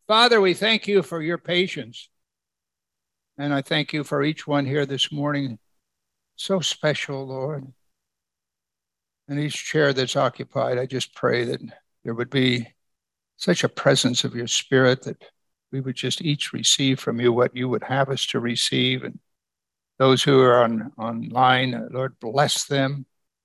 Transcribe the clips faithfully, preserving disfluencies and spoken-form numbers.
Father, we thank you for your patience. And I thank you for each one here this morning. So special, Lord. And each chair that's occupied, I just pray that there would be such a presence of your Spirit that we would just each receive from you what you would have us to receive. And those who are on online, Lord, bless them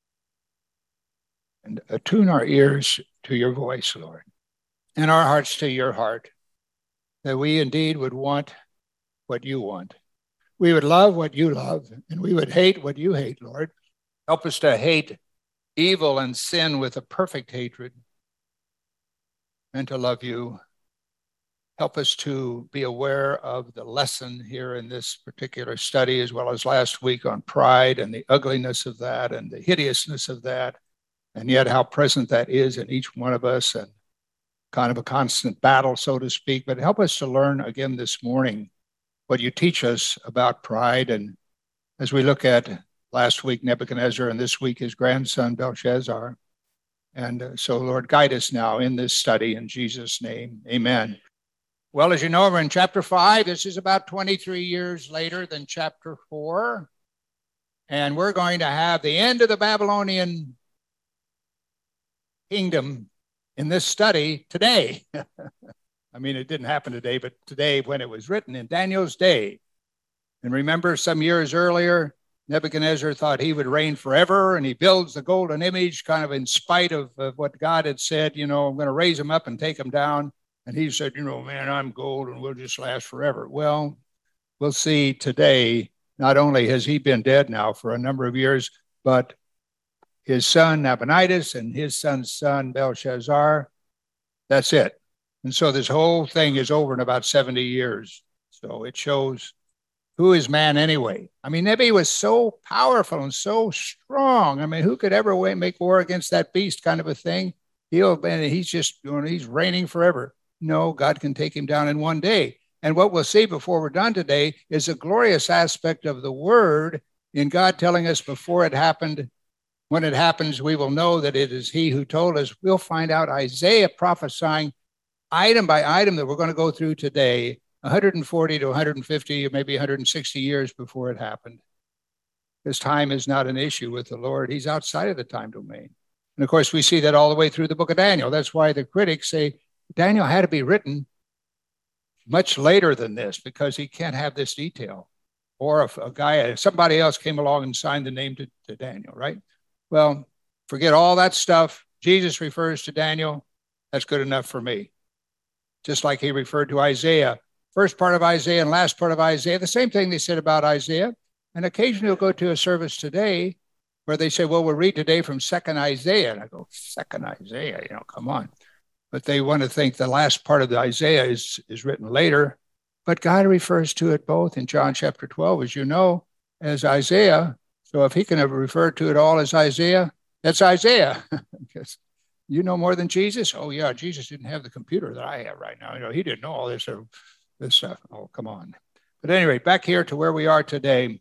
and attune our ears to your voice, Lord, and our hearts to your heart, that we indeed would want what you want. We would love what you love, and we would hate what you hate, Lord. Help us to hate evil and sin with a perfect hatred and to love you. Help us to be aware of the lesson here in this particular study, as well as last week on pride and the ugliness of that and the hideousness of that, and yet how present that is in each one of us and kind of a constant battle, so to speak. But help us to learn again this morning what you teach us about pride. And as we look at last week, Nebuchadnezzar, and this week, his grandson, Belshazzar. And uh, so, Lord, guide us now in this study in Jesus' name. Amen. Well, as you know, we're in chapter five. This is about twenty-three years later than chapter four. And we're going to have the end of the Babylonian kingdom in this study today. I mean, it didn't happen today, but today when it was written in Daniel's day. And remember, some years earlier, Nebuchadnezzar thought he would reign forever, and he builds the golden image kind of in spite of, of what God had said, you know, I'm going to raise him up and take him down. And he said, you know, man, I'm gold and we'll just last forever. Well, we'll see today, not only has he been dead now for a number of years, but his son Nabonidus and his son's son Belshazzar, that's it. And so this whole thing is over in about seventy years. So it shows who is man anyway. I mean, Nebi was so powerful and so strong. I mean, who could ever make war against that beast kind of a thing? He'll, and he's just, you know, he's reigning forever. No, God can take him down in one day. And what we'll see before we're done today is a glorious aspect of the word in God telling us before it happened. When it happens, we will know that it is he who told us. We'll find out Isaiah prophesying item by item that we're going to go through today, one hundred forty to one hundred fifty, or maybe one hundred sixty years before it happened. This time is not an issue with the Lord. He's outside of the time domain. And of course, we see that all the way through the book of Daniel. That's why the critics say Daniel had to be written much later than this because he can't have this detail. Or if a guy, somebody else came along and signed the name to, to Daniel, right? Well, forget all that stuff. Jesus refers to Daniel. That's good enough for me. Just like he referred to Isaiah. First part of Isaiah and last part of Isaiah, the same thing they said about Isaiah. And occasionally you'll go to a service today where they say, well, we'll read today from Second Isaiah. And I go, Second Isaiah, you know, come on. But they want to think the last part of the Isaiah is, is written later. But God refers to it both in John chapter twelve, as you know, as Isaiah. So if he can ever refer to it all as Isaiah, that's Isaiah. Because you know more than Jesus? Oh, yeah, Jesus didn't have the computer that I have right now. You know, he didn't know all this, uh, this stuff. Oh, come on. But anyway, back here to where we are today.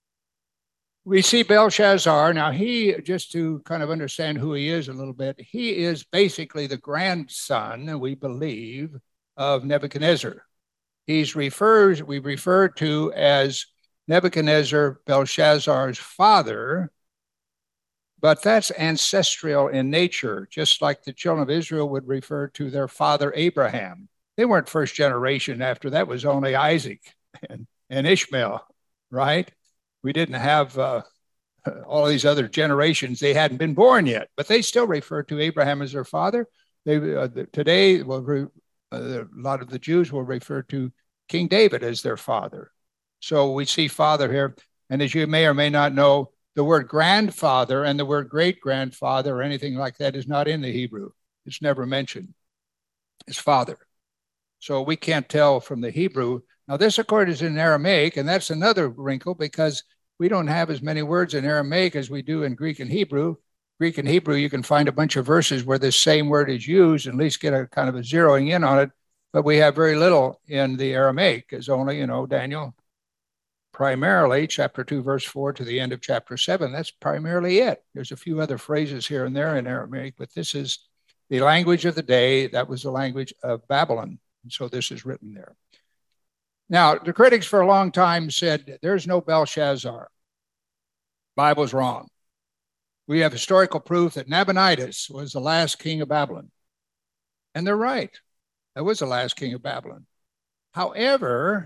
We see Belshazzar. Now, he, just to kind of understand who he is a little bit, he is basically the grandson, we believe, of Nebuchadnezzar. He's referred, we refer to as Nebuchadnezzar, Belshazzar's father, but that's ancestral in nature, just like the children of Israel would refer to their father Abraham. They weren't first generation. After that was only Isaac and, and Ishmael, right? We didn't have uh, all these other generations. They hadn't been born yet, but they still refer to Abraham as their father. They uh, today, well, re, uh, a lot of the Jews will refer to King David as their father. So we see father here. And as you may or may not know, the word grandfather and the word great-grandfather or anything like that is not in the Hebrew. It's never mentioned. It's father. So we can't tell from the Hebrew. Now, this, of course, is in Aramaic, and that's another wrinkle because we don't have as many words in Aramaic as we do in Greek and Hebrew. Greek and Hebrew, you can find a bunch of verses where this same word is used, and at least get a kind of a zeroing in on it. But we have very little in the Aramaic. It's only, you know, Daniel, primarily chapter two, verse four to the end of chapter seven. That's primarily it. There's a few other phrases here and there in Aramaic, but this is the language of the day. That was the language of Babylon. And so this is written there. Now, the critics for a long time said, there's no Belshazzar. Bible's wrong. We have historical proof that Nabonidus was the last king of Babylon. And they're right. That was the last king of Babylon. However,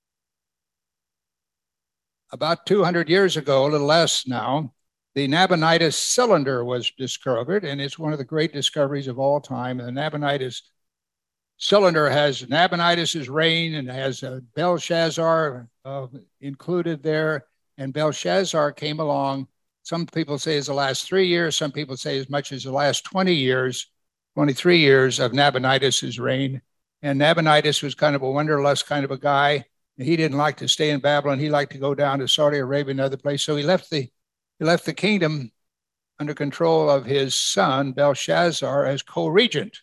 about two hundred years ago, a little less now, the Nabonidus cylinder was discovered, and it's one of the great discoveries of all time. And the Nabonidus cylinder has Nabonidus's reign and has uh, Belshazzar uh, included there. And Belshazzar came along. Some people say it's the last three years. Some people say as much as the last twenty years, twenty-three years of Nabonidus's reign. And Nabonidus was kind of a wanderlust kind of a guy. He didn't like to stay in Babylon. He liked to go down to Saudi Arabia and other places. So he left the he left the kingdom under control of his son, Belshazzar, as co-regent.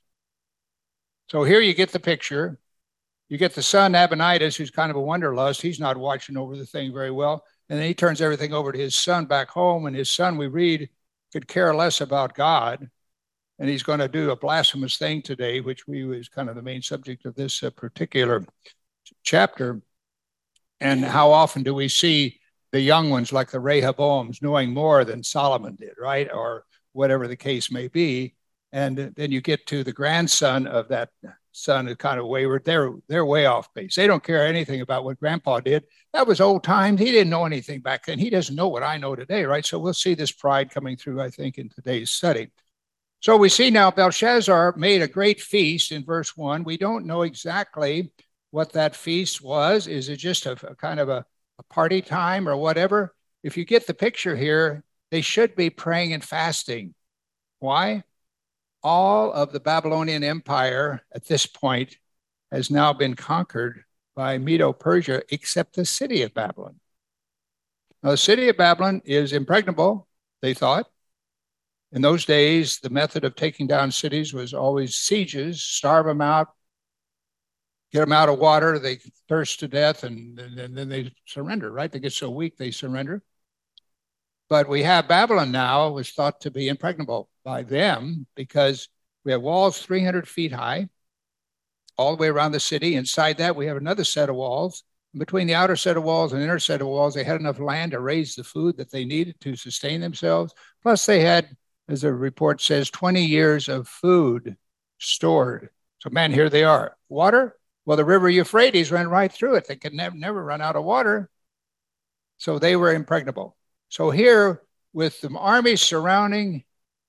So here you get the picture. You get the son, Nabonidus, who's kind of a wanderlust. He's not watching over the thing very well. And then he turns everything over to his son back home. And his son, we read, could care less about God. And he's going to do a blasphemous thing today, which we was kind of the main subject of this uh, particular chapter. And how often do we see the young ones like the Rehoboams knowing more than Solomon did, right? Or whatever the case may be. And then you get to the grandson of that son who kind of wayward. They're, they're way off base. They don't care anything about what grandpa did. That was old times. He didn't know anything back then. He doesn't know what I know today, right? So we'll see this pride coming through, I think, in today's study. So we see now Belshazzar made a great feast in verse one. We don't know exactly what that feast was. Is it just a, a kind of a, a party time or whatever? If you get the picture here, they should be praying and fasting. Why? All of the Babylonian Empire at this point has now been conquered by Medo-Persia, except the city of Babylon. Now, the city of Babylon is impregnable, they thought. In those days, the method of taking down cities was always sieges, starve them out, get them out of water, they thirst to death, and, and then they surrender, right? They get so weak, they surrender. But we have Babylon now, was thought to be impregnable by them because we have walls three hundred feet high all the way around the city. Inside that, we have another set of walls. And between the outer set of walls and inner set of walls, they had enough land to raise the food that they needed to sustain themselves. Plus, they had, as the report says, twenty years of food stored. So, man, here they are. Water? Well, the river Euphrates ran right through it. They could never, never run out of water. So they were impregnable. So here, with the army surrounding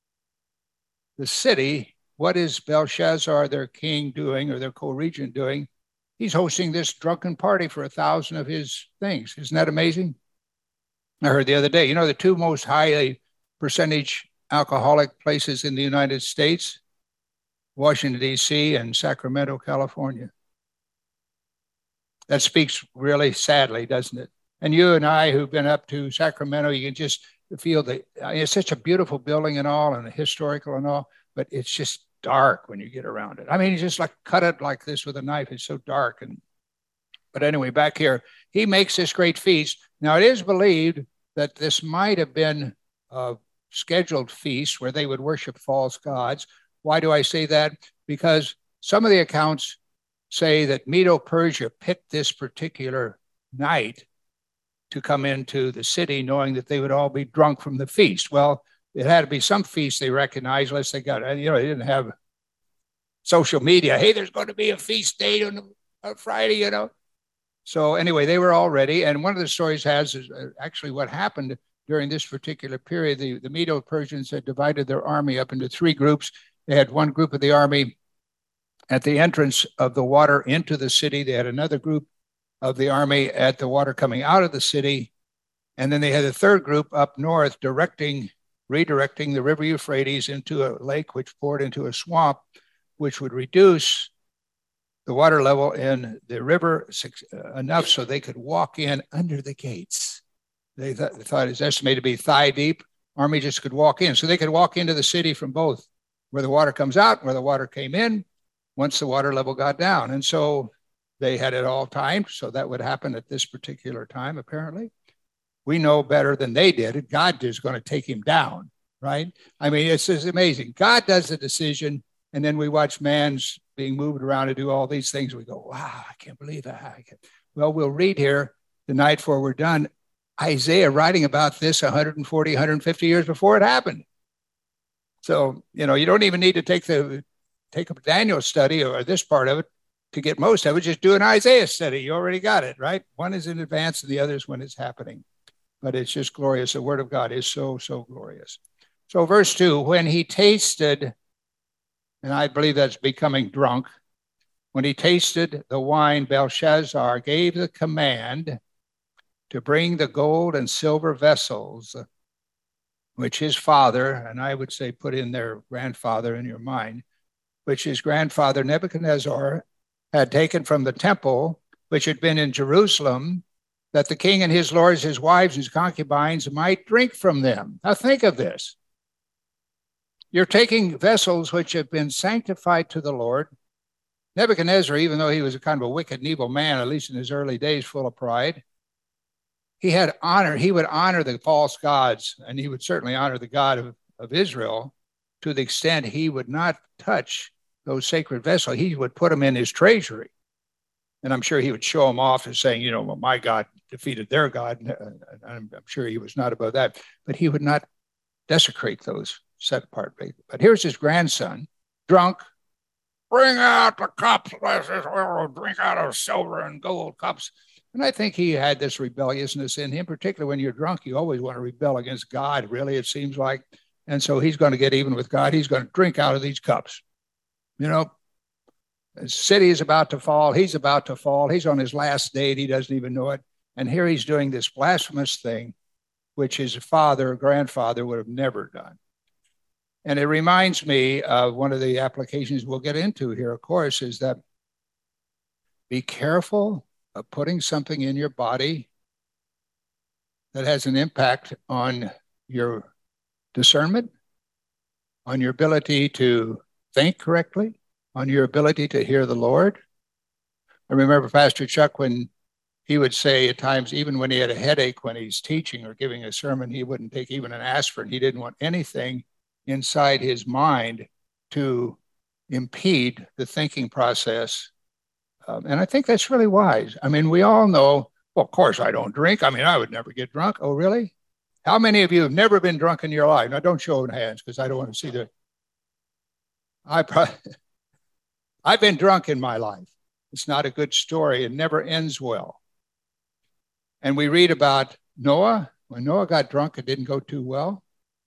the city, what is Belshazzar, their king, doing, or their co-regent doing? He's hosting this drunken party for a thousand of his things. Isn't that amazing? I heard the other day, you know, the two most highly percentage alcoholic places in the United States, Washington, D C and Sacramento, California. That speaks really sadly, doesn't it? And you and I who've been up to Sacramento, you can just feel that it's such a beautiful building and all, and historical and all, but it's just dark when you get around it. I mean, you just like cut it like this with a knife. It's so dark. And but anyway, back here, he makes this great feast. Now, it is believed that this might have been a scheduled feast where they would worship false gods. Why do I say that? Because some of the accounts say that Medo-Persia picked this particular night to come into the city knowing that they would all be drunk from the feast. Well, it had to be some feast they recognized, unless they got, you know, they didn't have social media. Hey, there's going to be a feast date on a Friday, you know. So anyway, they were all ready. And one of the stories has is actually what happened during this particular period. The, the Medo-Persians had divided their army up into three groups. They had one group of the army at the entrance of the water into the city. They had another group of the army at the water coming out of the city. And then they had a third group up north directing, redirecting the river Euphrates into a lake which poured into a swamp, which would reduce the water level in the river enough so they could walk in under the gates. They, th- they thought it was estimated to be thigh deep. Army just could walk in. So they could walk into the city from both where the water comes out, where the water came in, once the water level got down. And so they had it all timed, so that would happen at this particular time, apparently. We know better than they did. God is going to take him down, right? I mean, it's just amazing. God does the decision. And then we watch man's being moved around to do all these things. We go, wow, I can't believe that. Well, we'll read here tonight before we're done, Isaiah writing about this one hundred forty, one hundred fifty years before it happened. So, you know, you don't even need to take the take a Daniel study or this part of it to get most of it. Just do an Isaiah study. You already got it, right? One is in advance and the other is when it's happening. But it's just glorious. The word of God is so, so glorious. So verse two, when he tasted, and I believe that's becoming drunk, when he tasted the wine, Belshazzar gave the command to bring the gold and silver vessels, which his father, and I would say put in their grandfather in your mind, which his grandfather Nebuchadnezzar had taken from the temple, which had been in Jerusalem, that the king and his lords, his wives, his concubines might drink from them. Now think of this. You're taking vessels which have been sanctified to the Lord. Nebuchadnezzar, even though he was a kind of a wicked and evil man, at least in his early days, full of pride, he had honor. He would honor the false gods, and he would certainly honor the God of, of Israel to the extent he would not touch those sacred vessels. He would put them in his treasury. And I'm sure he would show them off as saying, you know, well, my God defeated their God. I'm, I'm sure he was not about that. But he would not desecrate those set apart. But here's his grandson, drunk. Bring out the cups. We'll drink out of silver and gold cups. And I think he had this rebelliousness in him, particularly when you're drunk. You always want to rebel against God, really, it seems like. And so he's going to get even with God. He's going to drink out of these cups. You know, the city is about to fall. He's about to fall. He's on his last day. He doesn't even know it. And here he's doing this blasphemous thing, which his father or grandfather would have never done. And it reminds me of one of the applications we'll get into here, of course, is that be careful of putting something in your body that has an impact on your discernment, on your ability to think correctly, on your ability to hear the Lord. I remember Pastor Chuck, when he would say at times, even when he had a headache, when he's teaching or giving a sermon, he wouldn't take even an aspirin. He didn't want anything inside his mind to impede the thinking process. Um, and I think that's really wise. I mean, we all know, well, of course I don't drink. I mean, I would never get drunk. Oh, really? How many of you have never been drunk in your life? Now, don't show hands because I don't want to see the... I probably... I've been drunk in my life. It's not a good story. It never ends well. And we read about Noah. When Noah got drunk, it didn't go too well.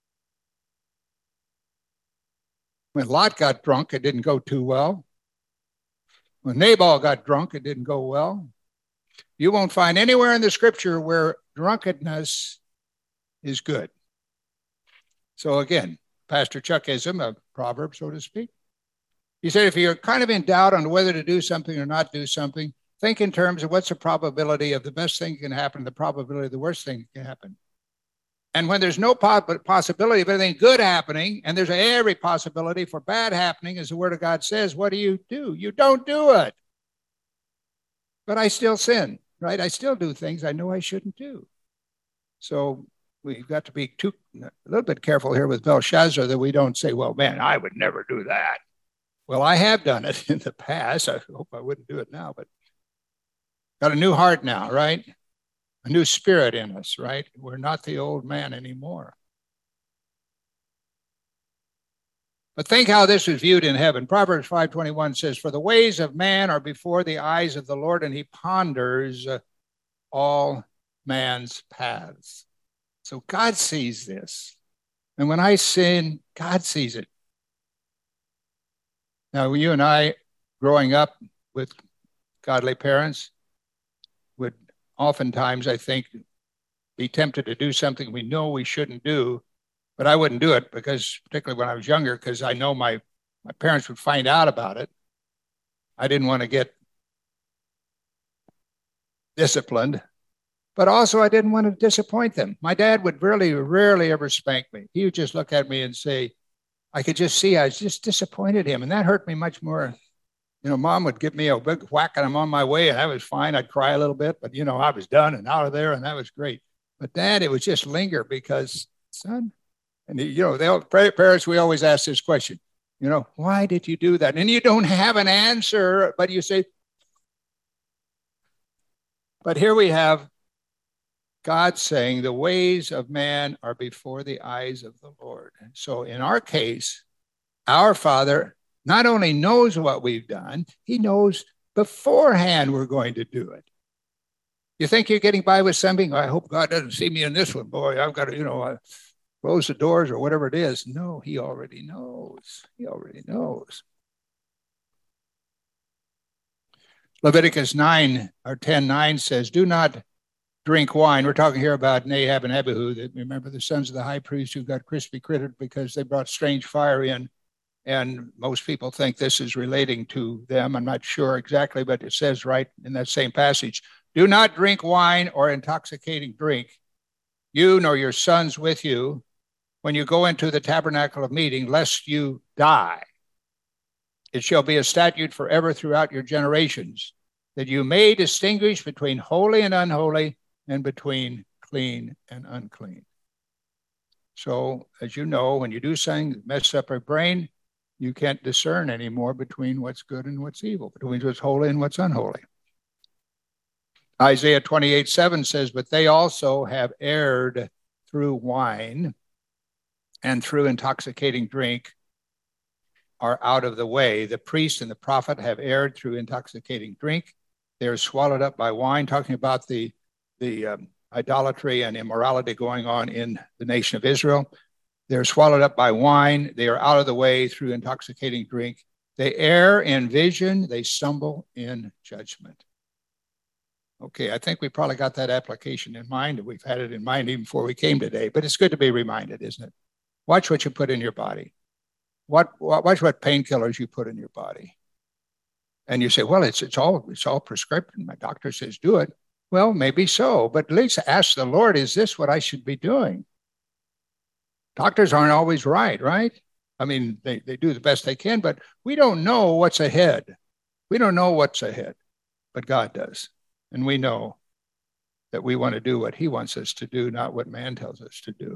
When Lot got drunk, it didn't go too well. When Nabal got drunk, it didn't go well. You won't find anywhere in the scripture where drunkenness is good. So again, Pastor Chuckism, a proverb, so to speak. He said, if you're kind of in doubt on whether to do something or not do something, think in terms of what's the probability of the best thing can happen, the probability of the worst thing can happen. And when there's no possibility of anything good happening, and there's every possibility for bad happening, as the Word of God says, what do you do? You don't do it. But I still sin, right? I still do things I know I shouldn't do. So we've got to be too, a little bit careful here with Belshazzar that we don't say, well, man, I would never do that. Well, I have done it in the past. I hope I wouldn't do it now, but got a new heart now, right? A new spirit in us, right? We're not the old man anymore. But think how this is viewed in heaven. Proverbs five twenty-one says, for the ways of man are before the eyes of the Lord, and he ponders all man's paths. So God sees this. And when I sin, God sees it. Now, you and I, growing up with godly parents, would oftentimes, I think, be tempted to do something we know we shouldn't do, but I wouldn't do it because, particularly when I was younger, because I know my, my parents would find out about it. I didn't want to get disciplined, but also I didn't want to disappoint them. My dad would really, rarely ever spank me. He would just look at me and say, I could just see I just disappointed him, and that hurt me much more. You know, Mom would give me a big whack and I'm on my way, and that was fine. I'd cry a little bit, but, you know, I was done and out of there, and that was great. But Dad, it would just linger because, son, and, you know, they all, parents, we always ask this question. You know, why did you do that? And you don't have an answer, but you say, but here we have God saying the ways of man are before the eyes of the Lord. So in our case, our Father not only knows what we've done, he knows beforehand we're going to do it. You think you're getting by with something? I hope God doesn't see me in this one. Boy, I've got to, you know, uh, close the doors or whatever it is. No, he already knows. He already knows. Leviticus nine or ten nine says, do not drink wine. We're talking here about Nadab and Abihu. That, remember the sons of the high priest who got crispy crittered because they brought strange fire in. And most people think this is relating to them. I'm not sure exactly, but it says right in that same passage, do not drink wine or intoxicating drink, you nor your sons with you, when you go into the tabernacle of meeting, lest you die. It shall be a statute forever throughout your generations, that you may distinguish between holy and unholy, and between clean and unclean. So, as you know, when you do something that messes up our brain, you can't discern anymore between what's good and what's evil, between what's holy and what's unholy. Isaiah twenty-eight seven says, but they also have erred through wine and through intoxicating drink are out of the way. The priest and the prophet have erred through intoxicating drink. They are swallowed up by wine, talking about the, the um, idolatry and immorality going on in the nation of Israel. They're swallowed up by wine. They are out of the way through intoxicating drink. They err in vision. They stumble in judgment. Okay, I think we probably got that application in mind. We've had it in mind even before we came today, but it's good to be reminded, isn't it? Watch what you put in your body. What, watch what painkillers you put in your body. And you say, well, it's, it's, all, it's all prescriptive. My doctor says do it. Well, maybe so, but at least ask the Lord, is this what I should be doing? Doctors aren't always right, right? I mean, they, they do the best they can, but we don't know what's ahead. We don't know what's ahead, but God does. And we know that we want to do what he wants us to do, not what man tells us to do.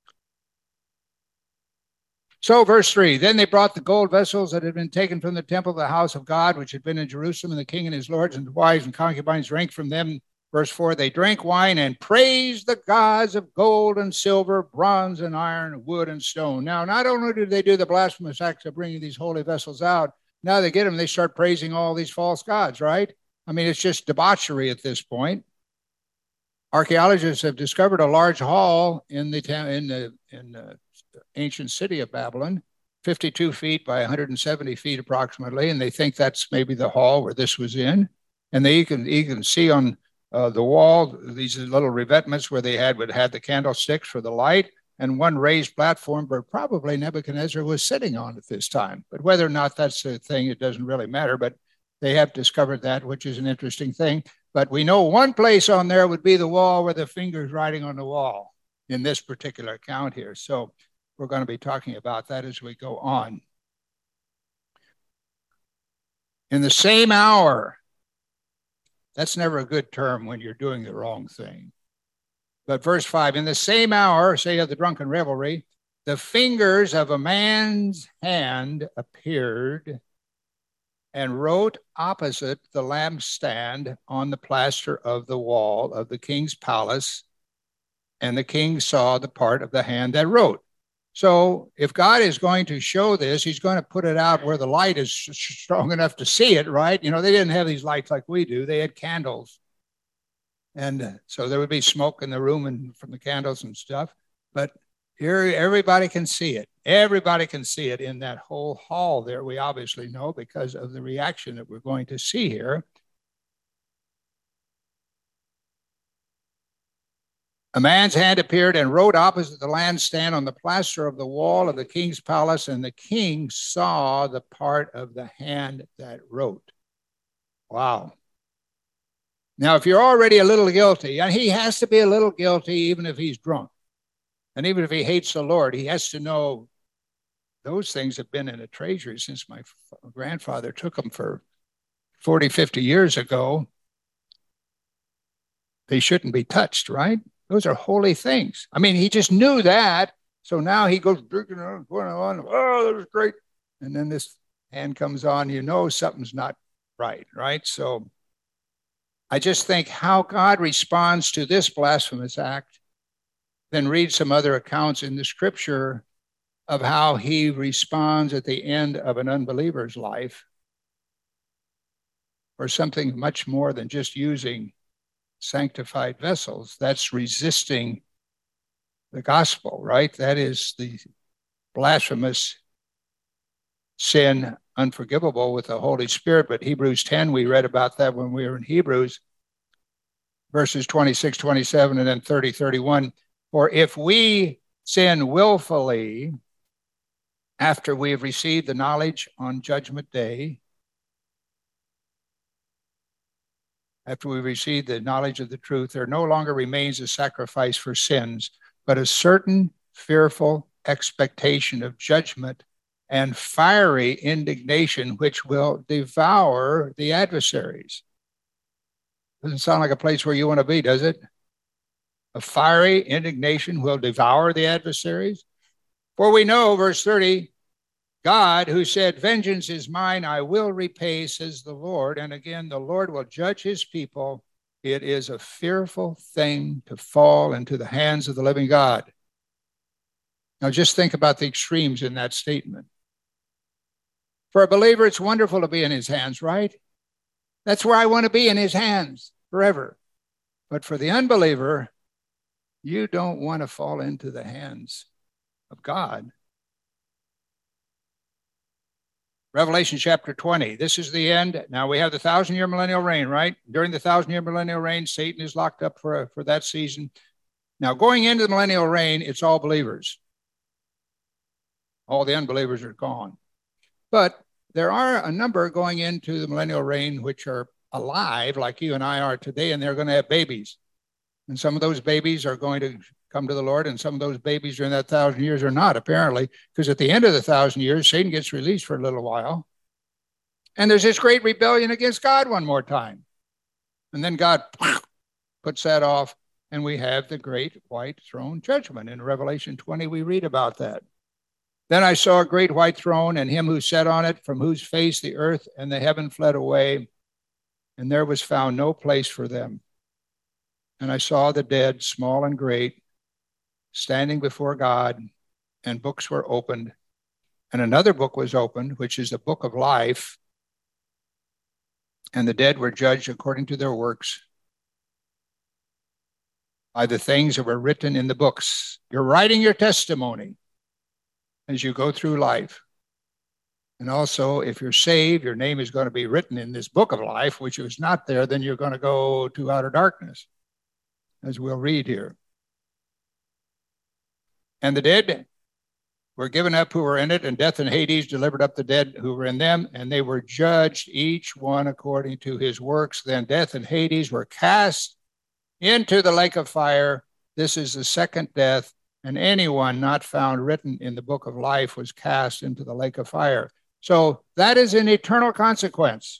So verse three, then they brought the gold vessels that had been taken from the temple of the house of God, which had been in Jerusalem, and the king and his lords and wives and concubines drank from them. Verse four, they drank wine and praised the gods of gold and silver, bronze and iron, wood and stone. Now, not only did they do the blasphemous acts of bringing these holy vessels out, now they get them, they start praising all these false gods, right? I mean, it's just debauchery at this point. Archaeologists have discovered a large hall in the in the in the ancient city of Babylon, fifty-two feet by one hundred seventy feet approximately, and they think that's maybe the hall where this was in. And they can you can see on uh, the wall these little revetments where they had would had the candlesticks for the light, and one raised platform where probably Nebuchadnezzar was sitting on at this time. But whether or not that's a thing, it doesn't really matter. But they have discovered that, which is an interesting thing. But we know one place on there would be the wall where the finger's writing on the wall in this particular account here. So we're going to be talking about that as we go on. In the same hour, that's never a good term when you're doing the wrong thing. But verse five, in the same hour, say of the drunken revelry, the fingers of a man's hand appeared and wrote opposite the lampstand on the plaster of the wall of the king's palace, and the king saw the part of the hand that wrote. So if God is going to show this, he's going to put it out where the light is strong enough to see it, right? You know, they didn't have these lights like we do. They had candles. And so there would be smoke in the room and from the candles and stuff. But here, everybody can see it. Everybody can see it in that whole hall there. We obviously know because of the reaction that we're going to see here. A man's hand appeared and wrote opposite the lampstand on the plaster of the wall of the king's palace, and the king saw the part of the hand that wrote. Wow. Now, if you're already a little guilty, and he has to be a little guilty even if he's drunk, and even if he hates the Lord, he has to know those things have been in a treasury since my grandfather took them for forty, fifty years ago. They shouldn't be touched, right? Those are holy things. I mean, he just knew that. So now he goes drinking on, going on. Oh, that was great. And then this hand comes on, you know something's not right, right? So I just think how God responds to this blasphemous act, then read some other accounts in the scripture of how he responds at the end of an unbeliever's life, or something much more than just using sanctified vessels. That's resisting the gospel, right? That is the blasphemous sin, unforgivable with the Holy Spirit. But Hebrews ten, we read about that when we were in Hebrews, verses twenty-six, twenty-seven, and then thirty, thirty-one. For if we sin willfully after we have received the knowledge on judgment day, after we receive the knowledge of the truth, there no longer remains a sacrifice for sins, but a certain fearful expectation of judgment and fiery indignation, which will devour the adversaries. Doesn't sound like a place where you want to be, does it? A fiery indignation will devour the adversaries. For we know, verse thirty, God, who said, vengeance is mine, I will repay, says the Lord. And again, the Lord will judge his people. It is a fearful thing to fall into the hands of the living God. Now just think about the extremes in that statement. For a believer, it's wonderful to be in his hands, right? That's where I want to be, in his hands forever. But for the unbeliever, you don't want to fall into the hands of God. Revelation chapter twenty, this is the end. Now we have the thousand-year millennial reign, right? During the thousand-year millennial reign, Satan is locked up for, for that season. Now going into the millennial reign, it's all believers. All the unbelievers are gone. But there are a number going into the millennial reign which are alive, like you and I are today, and they're going to have babies. And some of those babies are going to come to the Lord, and some of those babies during that thousand years are not, apparently, because at the end of the thousand years, Satan gets released for a little while. And there's this great rebellion against God one more time. And then God puts that off, and we have the great white throne judgment. In Revelation twenty, we read about that. Then I saw a great white throne, and him who sat on it, from whose face the earth and the heaven fled away, and there was found no place for them. And I saw the dead, small and great, standing before God, and books were opened. And another book was opened, which is the book of life. And the dead were judged according to their works by the things that were written in the books. You're writing your testimony as you go through life. And also, if you're saved, your name is going to be written in this book of life, which is not there, then you're going to go to outer darkness, as we'll read here. And the dead were given up who were in it, and death and Hades delivered up the dead who were in them, and they were judged, each one according to his works. Then death and Hades were cast into the lake of fire. This is the second death, and anyone not found written in the book of life was cast into the lake of fire. So that is an eternal consequence.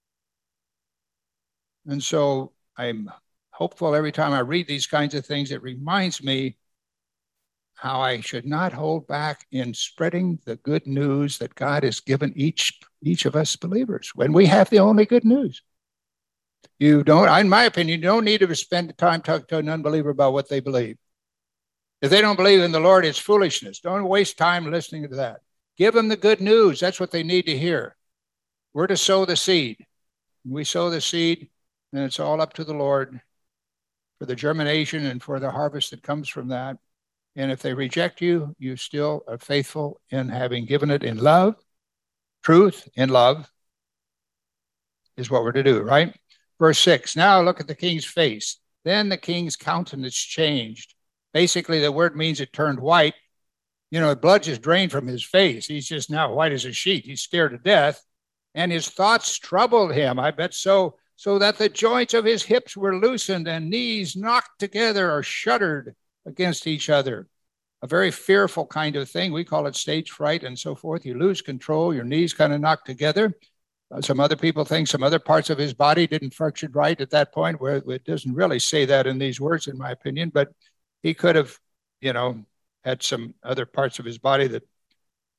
And so I'm hopeful every time I read these kinds of things, it reminds me how I should not hold back in spreading the good news that God has given each, each of us believers, when we have the only good news. You don't, in my opinion, you don't need to spend time talking to an unbeliever about what they believe. If they don't believe in the Lord, it's foolishness. Don't waste time listening to that. Give them the good news. That's what they need to hear. We're to sow the seed. We sow the seed, and it's all up to the Lord for the germination and for the harvest that comes from that. And if they reject you, you still are faithful in having given it in love. Truth in love is what we're to do, right? Verse six, now look at the king's face. Then the king's countenance changed. Basically, the word means it turned white. You know, the blood just drained from his face. He's just now white as a sheet. He's scared to death. And his thoughts troubled him, I bet so, so that the joints of his hips were loosened and knees knocked together or shuddered against each other. A very fearful kind of thing. We call it stage fright and so forth. You lose control, your knees kind of knock together. Uh, some other people think some other parts of his body didn't function right at that point, where it doesn't really say that in these words, in my opinion, but he could have, you know, had some other parts of his body that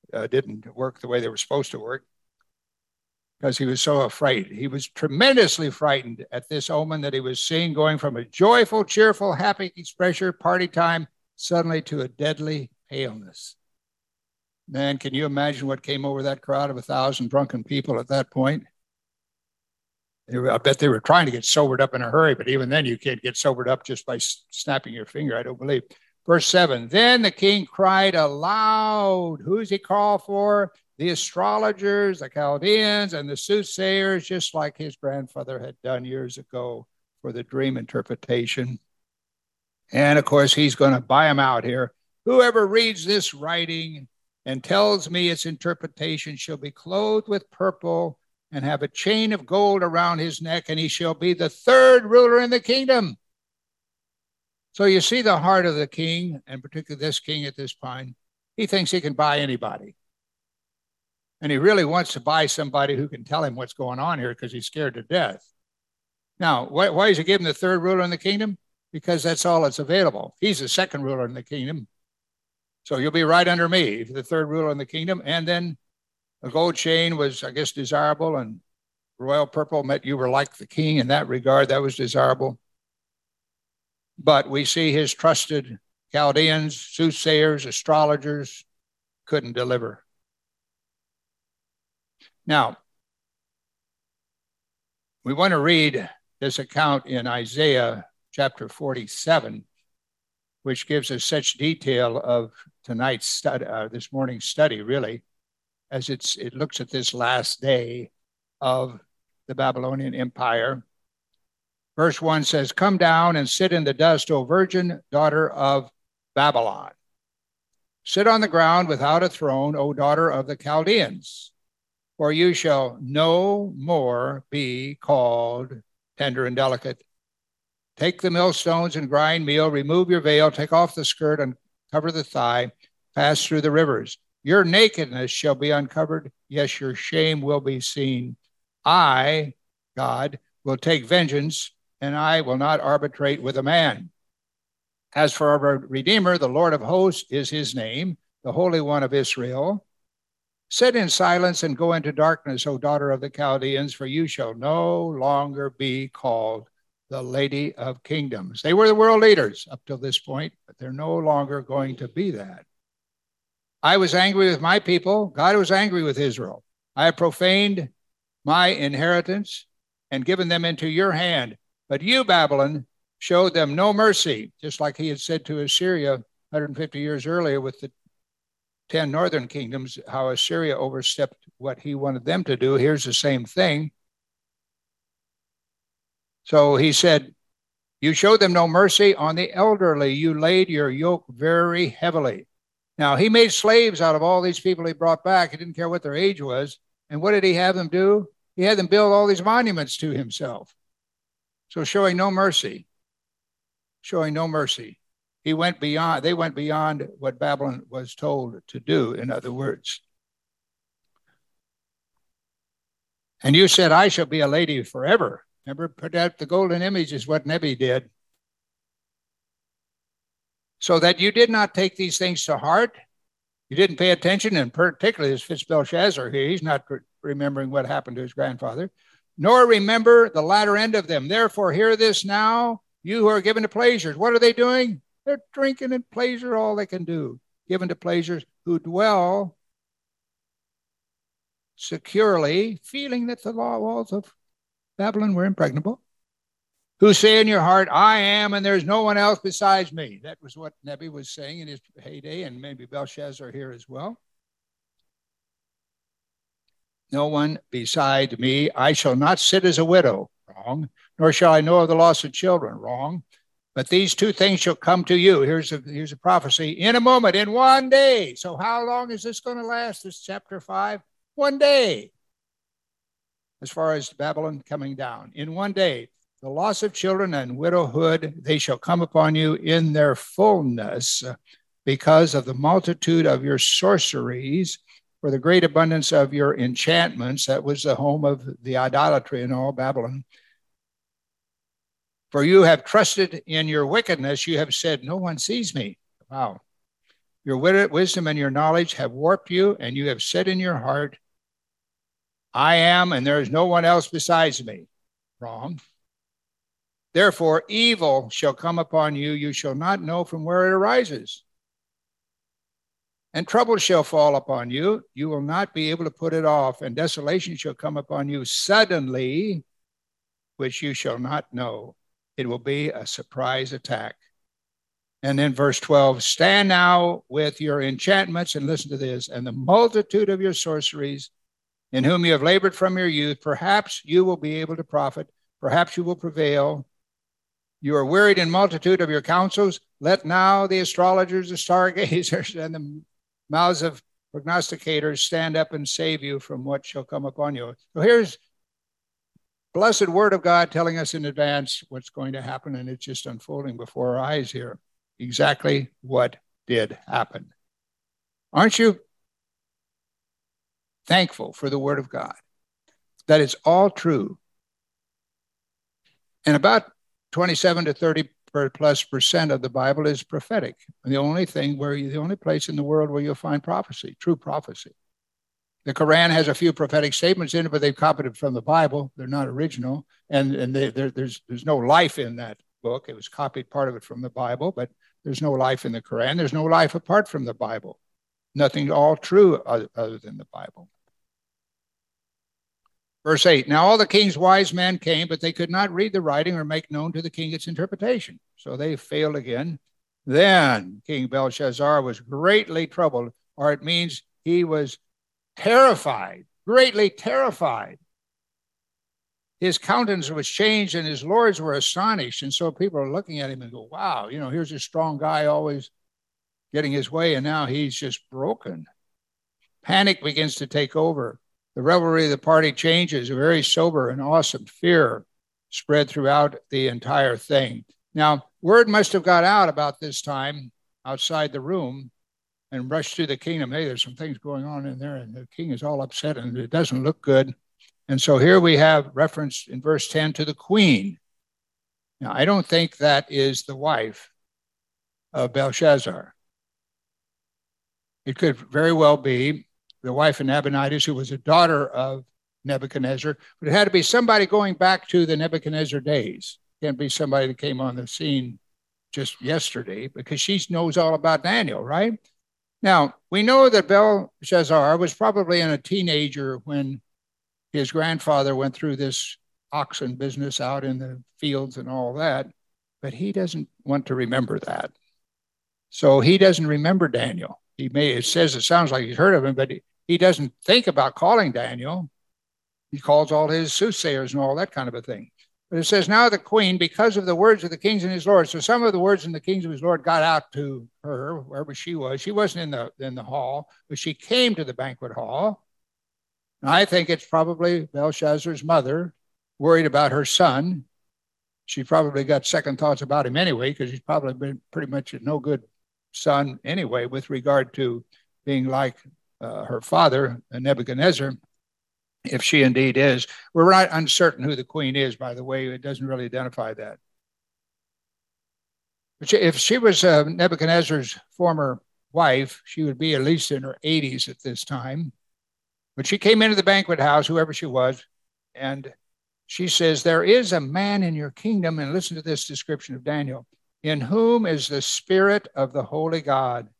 uh, didn't work the way they were supposed to work because he was so afraid. He was tremendously frightened at this omen that he was seeing, going from a joyful, cheerful, happy expression, party time, suddenly to a deadly paleness. Man, can you imagine what came over that crowd of a thousand drunken people at that point? Were, I bet they were trying to get sobered up in a hurry, but even then you can't get sobered up just by s- snapping your finger, I don't believe. Verse seven, then the king cried aloud. Who's he called for? The astrologers, the Chaldeans, and the soothsayers, just like his grandfather had done years ago for the dream interpretation. And of course, he's going to buy him out here. Whoever reads this writing and tells me its interpretation shall be clothed with purple and have a chain of gold around his neck, and he shall be the third ruler in the kingdom. So you see the heart of the king, and particularly this king at this point. He thinks he can buy anybody. And he really wants to buy somebody who can tell him what's going on here because he's scared to death. Now, why, why is he giving the third ruler in the kingdom? Because that's all that's available. He's the second ruler in the kingdom. So you'll be right under me, the third ruler in the kingdom. And then a gold chain was, I guess, desirable, and royal purple meant you were like the king in that regard. That was desirable. But we see his trusted Chaldeans, soothsayers, astrologers couldn't deliver. Now, we want to read this account in Isaiah chapter forty-seven, which gives us such detail of tonight's study, uh, this morning's study, really, as it's it looks at this last day of the Babylonian Empire. Verse one says, come down and sit in the dust, O virgin daughter of Babylon. Sit on the ground without a throne, O daughter of the Chaldeans, for you shall no more be called tender and delicate. Take the millstones and grind meal, remove your veil, take off the skirt and cover the thigh, pass through the rivers. Your nakedness shall be uncovered. Yes, your shame will be seen. I, God, will take vengeance, and I will not arbitrate with a man. As for our Redeemer, the Lord of hosts is his name, the Holy One of Israel. Sit in silence and go into darkness, O daughter of the Chaldeans, for you shall no longer be called the Lady of Kingdoms. They were the world leaders up till this point, but they're no longer going to be that. I was angry with my people. God was angry with Israel. I have profaned my inheritance and given them into your hand. But you, Babylon, showed them no mercy, just like he had said to Assyria one hundred fifty years earlier with the ten northern kingdoms, how Assyria overstepped what he wanted them to do. Here's the same thing. So he said, you showed them no mercy. On the elderly, you laid your yoke very heavily. Now, he made slaves out of all these people he brought back. He didn't care what their age was. And what did he have them do? He had them build all these monuments to himself. So showing no mercy, showing no mercy. He went beyond, they went beyond what Babylon was told to do, in other words. And you said, I shall be a lady forever. Remember, put out the golden image is what Nebi did. So that you did not take these things to heart. You didn't pay attention, and particularly this Fitzbelshazzar here, he's not re- remembering what happened to his grandfather, nor remember the latter end of them. Therefore, hear this now, you who are given to pleasures. What are they doing? They're drinking and pleasure, all they can do. Given to pleasures, who dwell securely, feeling that the law walls of Babylon were impregnable. Who say in your heart, I am, and there's no one else besides me. That was what Nebi was saying in his heyday, and maybe Belshazzar here as well. No one beside me. I shall not sit as a widow. Wrong. Nor shall I know of the loss of children. Wrong. But these two things shall come to you. Here's a, here's a prophecy. In a moment, in one day. So how long is this going to last? This chapter five? One day. As far as Babylon coming down. In one day. The loss of children and widowhood, they shall come upon you in their fullness because of the multitude of your sorceries, for the great abundance of your enchantments. That was the home of the idolatry in all Babylon. For you have trusted in your wickedness. You have said, no one sees me. Wow. Your wisdom and your knowledge have warped you, and you have said in your heart, I am, and there is no one else besides me. Wrong. Therefore, evil shall come upon you. You shall not know from where it arises. And trouble shall fall upon you. You will not be able to put it off. And desolation shall come upon you suddenly, which you shall not know. It will be a surprise attack. And then verse twelve, stand now with your enchantments, and listen to this, and the multitude of your sorceries, in whom you have labored from your youth. Perhaps you will be able to profit. Perhaps you will prevail. You are wearied in multitude of your counsels. Let now the astrologers, the stargazers, and the mouths of prognosticators stand up and save you from what shall come upon you. So here's blessed word of God telling us in advance what's going to happen, and it's just unfolding before our eyes here. Exactly what did happen. Aren't you thankful for the word of God? That it's all true. And about twenty-seven to thirty plus percent of the Bible is prophetic. And the only thing where you, the only place in the world where you'll find prophecy, true prophecy. The Quran has a few prophetic statements in it, but they've copied it from the Bible. They're not original. And, and they, there's, there's no life in that book. It was copied, part of it, from the Bible, but there's no life in the Quran. There's no life apart from the Bible. Nothing all true other, other than the Bible. Verse eight, now all the king's wise men came, but they could not read the writing or make known to the king its interpretation. So they failed again. Then King Belshazzar was greatly troubled, or it means he was terrified, greatly terrified. His countenance was changed, and his lords were astonished. And so people are looking at him and go, wow, you know, here's a strong guy always getting his way, and now he's just broken. Panic begins to take over. The revelry of the party changes. A very sober and awesome fear spread throughout the entire thing. Now, word must have got out about this time outside the room and rushed through the kingdom. Hey, there's some things going on in there, and the king is all upset, and it doesn't look good. And so here we have reference in verse ten to the queen. Now, I don't think that is the wife of Belshazzar. It could very well be the wife of Nabonidus, who was a daughter of Nebuchadnezzar, but it had to be somebody going back to the Nebuchadnezzar days. It can't be somebody that came on the scene just yesterday, because she knows all about Daniel, right? Now, we know that Belshazzar was probably a teenager when his grandfather went through this oxen business out in the fields and all that, but he doesn't want to remember that. So he doesn't remember Daniel. He may, it says, it sounds like he's heard of him, but he, he doesn't think about calling Daniel. He calls all his soothsayers and all that kind of a thing. But it says, now the queen, because of the words of the kings and his lords. So some of the words in the kings of his lord got out to her, wherever she was. She wasn't in the, in the hall, but she came to the banquet hall. And I think it's probably Belshazzar's mother, worried about her son. She probably got second thoughts about him anyway, because he's probably been pretty much a no good son anyway, with regard to being like uh, her father, Nebuchadnezzar, if she indeed is. We're not uncertain who the queen is, by the way. It doesn't really identify that. But she, if she was uh, Nebuchadnezzar's former wife, she would be at least in her eighties at this time. But she came into the banquet house, whoever she was, and she says, there is a man in your kingdom, and listen to this description of Daniel, in whom is the spirit of the holy God.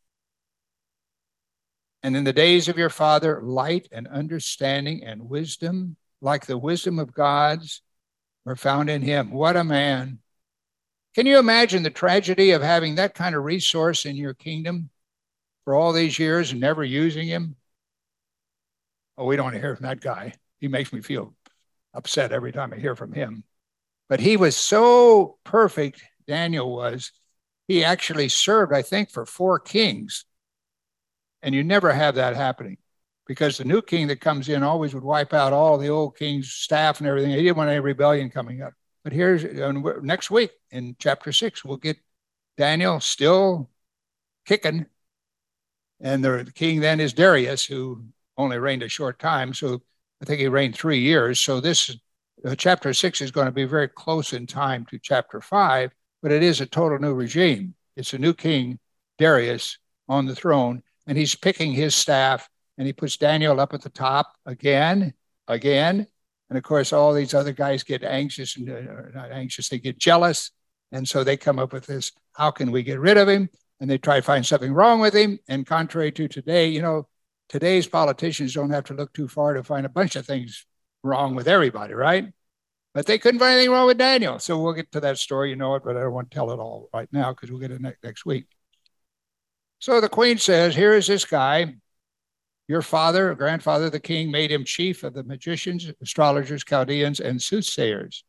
And in the days of your father, light and understanding and wisdom, like the wisdom of gods, were found in him. What a man. Can you imagine the tragedy of having that kind of resource in your kingdom for all these years and never using him? Oh, we don't want to hear from that guy. He makes me feel upset every time I hear from him. But he was so perfect, Daniel was. He actually served, I think, for four kings. And you never have that happening, because the new king that comes in always would wipe out all the old king's staff and everything. He didn't want any rebellion coming up. But here's uh, next week in chapter six, we'll get Daniel still kicking. And the king then is Darius, who only reigned a short time. So I think he reigned three years. So this uh, chapter six is going to be very close in time to chapter five, but it is a total new regime. It's a new king, Darius, on the throne, and he's picking his staff, and he puts Daniel up at the top again, again. And of course, all these other guys get anxious, and uh, not anxious, they get jealous. And so they come up with this, how can we get rid of him? And they try to find something wrong with him. And contrary to today, you know, today's politicians don't have to look too far to find a bunch of things wrong with everybody, right? But they couldn't find anything wrong with Daniel. So we'll get to that story, you know it, but I don't want to tell it all right now because we'll get it next, next week. So the queen says, here is this guy. Your father, grandfather, the king, made him chief of the magicians, astrologers, Chaldeans, and soothsayers.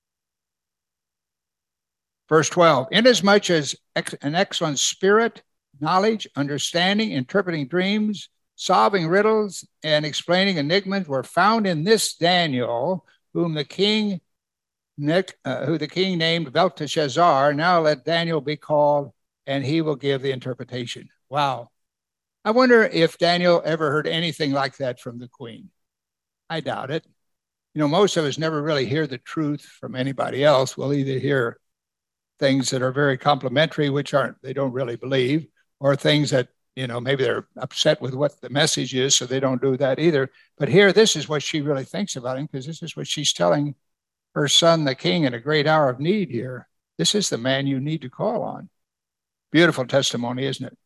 Verse twelve, inasmuch as ex- an excellent spirit, knowledge, understanding, interpreting dreams, solving riddles, and explaining enigmas were found in this Daniel, whom the king, uh, who the king named Belteshazzar. Now let Daniel be called, and he will give the interpretation. Wow. I wonder if Daniel ever heard anything like that from the queen. I doubt it. You know, most of us never really hear the truth from anybody else. We'll either hear things that are very complimentary, which aren't, they don't really believe, or things that, you know, maybe they're upset with what the message is, so they don't do that either. But here, this is what she really thinks about him, because this is what she's telling her son, the king, in a great hour of need here. This is the man you need to call on. Beautiful testimony, isn't it?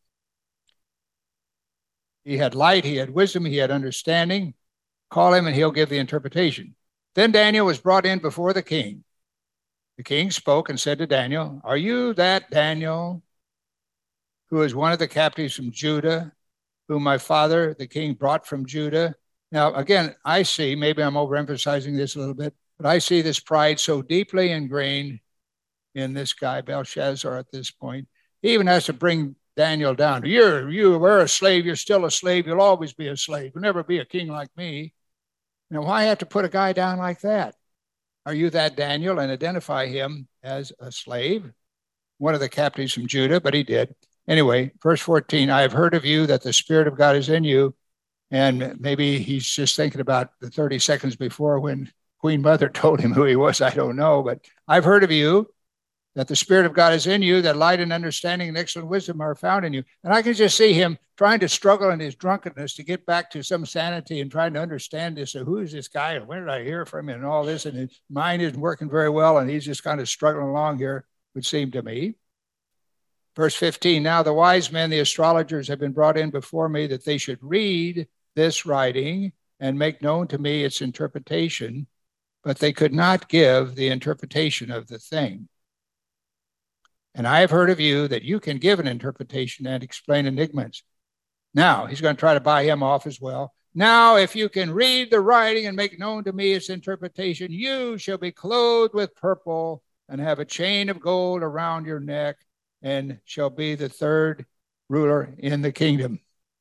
He had light, he had wisdom, he had understanding. Call him and he'll give the interpretation. Then Daniel was brought in before the king. The king spoke and said to Daniel, are you that Daniel who is one of the captives from Judah, whom my father, the king, brought from Judah? Now, again, I see, maybe I'm overemphasizing this a little bit, but I see this pride so deeply ingrained in this guy, Belshazzar, at this point. He even has to bring Daniel down. You're, you were a slave, you're still a slave, you'll always be a slave. You'll never be a king like me. Now, why have to put a guy down like that? Are you that Daniel? And identify him as a slave, one of the captives from Judah, but he did. Anyway, verse fourteen, I have heard of you that the Spirit of God is in you. And maybe he's just thinking about the thirty seconds before when Queen Mother told him who he was. I don't know, but I've heard of you, that the Spirit of God is in you, that light and understanding and excellent wisdom are found in you. And I can just see him trying to struggle in his drunkenness to get back to some sanity and trying to understand this. So who is this guy? And where did I hear from him and all this? And his mind isn't working very well. And he's just kind of struggling along here, would seem to me. Verse fifteen, now the wise men, the astrologers, have been brought in before me that they should read this writing and make known to me its interpretation, but they could not give the interpretation of the thing. And I have heard of you that you can give an interpretation and explain enigmas. Now, he's going to try to buy him off as well. Now, if you can read the writing and make known to me its interpretation, you shall be clothed with purple and have a chain of gold around your neck and shall be the third ruler in the kingdom.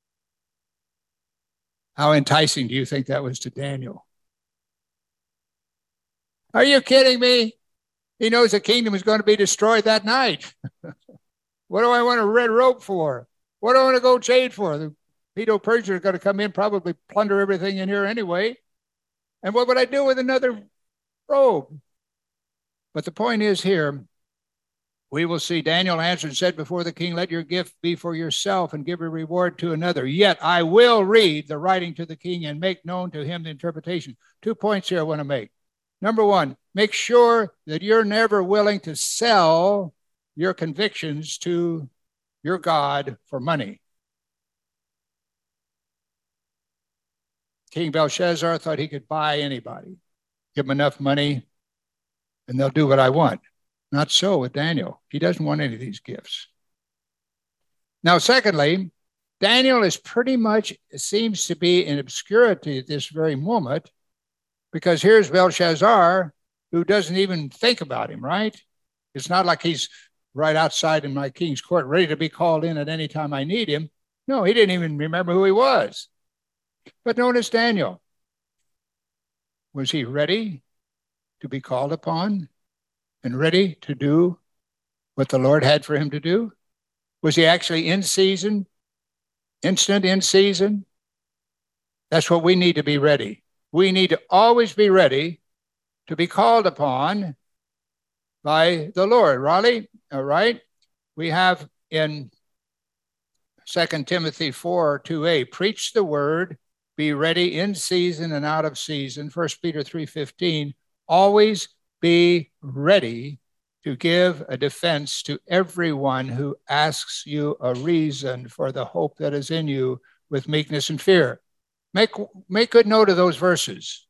How enticing do you think that was to Daniel? Are you kidding me? He knows the kingdom is going to be destroyed that night. What do I want a red robe for? What do I want a gold chain for? The Medo-Persians are going to come in, probably plunder everything in here anyway. And what would I do with another robe? But the point is here, we will see Daniel answered and said before the king, let your gift be for yourself and give a reward to another. Yet I will read the writing to the king and make known to him the interpretation. Two points here I want to make. Number one, make sure that you're never willing to sell your convictions to your God for money. King Belshazzar thought he could buy anybody. Give them enough money and they'll do what I want. Not so with Daniel. He doesn't want any of these gifts. Now, secondly, Daniel is pretty much, seems to be in obscurity at this very moment, because here's Belshazzar, who doesn't even think about him, right? It's not like he's right outside in my king's court, ready to be called in at any time I need him. No, he didn't even remember who he was. But notice Daniel. Was he ready to be called upon and ready to do what the Lord had for him to do? Was he actually in season, instant in season? That's what we need to be ready. We need to always be ready to be called upon by the Lord. Raleigh, all right? We have in Second Timothy four, two a, preach the word, be ready in season and out of season. First Peter three fifteen, always be ready to give a defense to everyone who asks you a reason for the hope that is in you with meekness and fear. Make, make good note of those verses.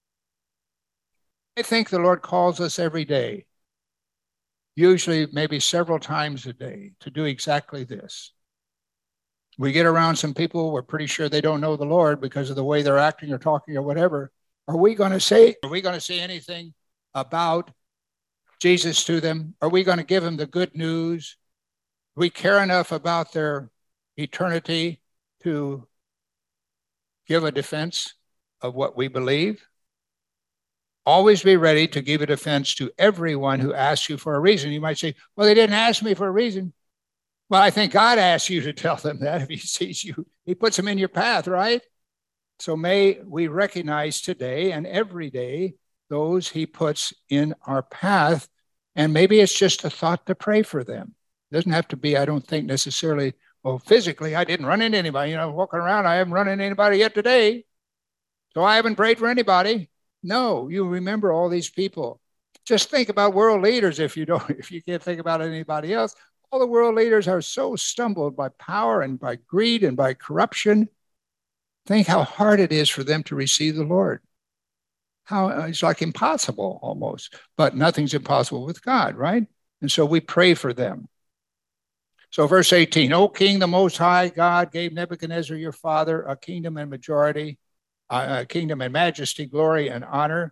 I think the Lord calls us every day, usually maybe several times a day, to do exactly this. We get around some people, we're pretty sure they don't know the Lord because of the way they're acting or talking or whatever. Are we going to say, are we going to say anything about Jesus to them? Are we going to give them the good news? Do we care enough about their eternity to give a defense of what we believe? Always be ready to give a defense to everyone who asks you for a reason. You might say, well, they didn't ask me for a reason. Well, I think God asks you to tell them that if he sees you. He puts them in your path, right? So may we recognize today and every day those he puts in our path. And maybe it's just a thought to pray for them. It doesn't have to be, I don't think necessarily, well, physically, I didn't run into anybody. You know, walking around, I haven't run into anybody yet today. So I haven't prayed for anybody. No, you remember all these people. Just think about world leaders if you don't, if you can't think about anybody else. All the world leaders are so stumbled by power and by greed and by corruption. Think how hard it is for them to receive the Lord. How it's like impossible almost, but nothing's impossible with God, right? And so we pray for them. So verse eighteen, O King, the Most High God gave Nebuchadnezzar your father a kingdom and majority, uh, a kingdom and majesty, glory and honor.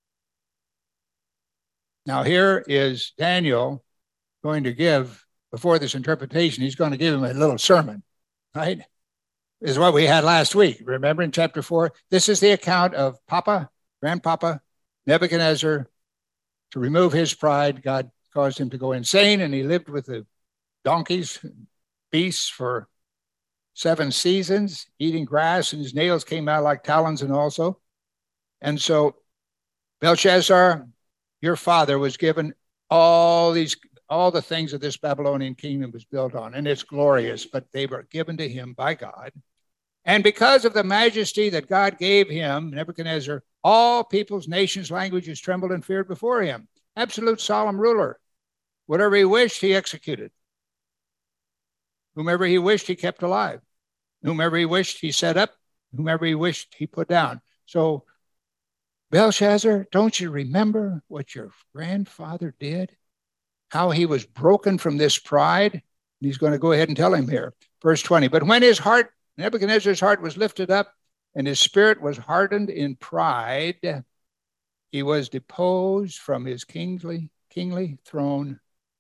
Now here is Daniel going to give, before this interpretation, he's going to give him a little sermon, right? This is what we had last week. Remember in chapter four, this is the account of Papa, Grandpapa Nebuchadnezzar. To remove his pride, God caused him to go insane, and he lived with the donkeys, beasts for seven seasons, eating grass, and his nails came out like talons and also. And so Belshazzar, your father, was given all these all the things that this Babylonian kingdom was built on, and it's glorious, but they were given to him by God. And because of the majesty that God gave him, Nebuchadnezzar, all peoples, nations, languages trembled and feared before him. Absolute solemn ruler. Whatever he wished, he executed. Whomever he wished, he kept alive. Whomever he wished, he set up. Whomever he wished, he put down. So, Belshazzar, don't you remember what your grandfather did? How he was broken from this pride? He's going to go ahead and tell him here. Verse twenty, but when his heart, Nebuchadnezzar's heart was lifted up and his spirit was hardened in pride, he was deposed from his kingly, kingly throne,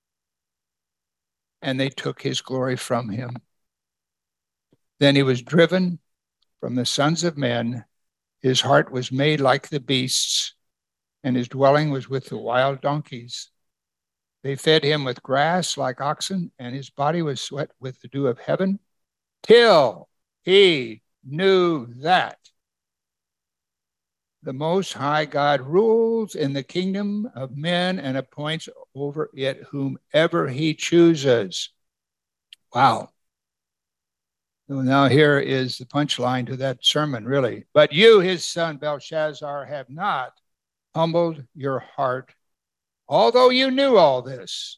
and they took his glory from him. Then he was driven from the sons of men. His heart was made like the beasts, and his dwelling was with the wild donkeys. They fed him with grass like oxen, and his body was sweat with the dew of heaven, till he knew that the Most High God rules in the kingdom of men and appoints over it whomever he chooses. Wow. So now here is the punchline to that sermon, really. But you, his son Belshazzar, have not humbled your heart, although you knew all this.